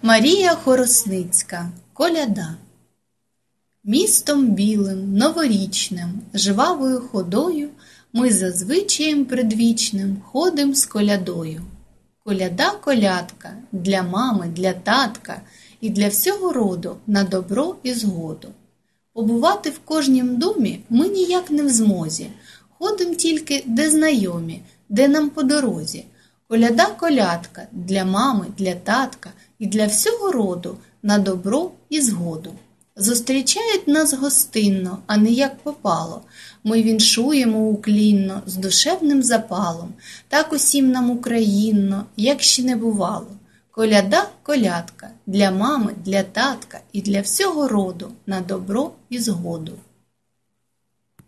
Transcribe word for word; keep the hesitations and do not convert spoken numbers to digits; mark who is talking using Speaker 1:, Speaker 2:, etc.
Speaker 1: Марія Хоросницька. Коляда. Містом білим, новорічним, жвавою ходою ми за звичаєм предвічним ходим з колядою. Коляда-колядка для мами, для татка і для всього роду на добро і згоду. Побувати в кожнім домі ми ніяк не в змозі, ходим тільки де знайомі, де нам по дорозі. Коляда-колядка для мами, для татка і для всього роду на добро і згоду. Зустрічають нас гостинно, а не як попало. Ми віншуємо уклінно, з душевним запалом. Так усім нам українно, як ще не бувало. Коляда-колядка для мами, для татка і для всього роду на добро і згоду.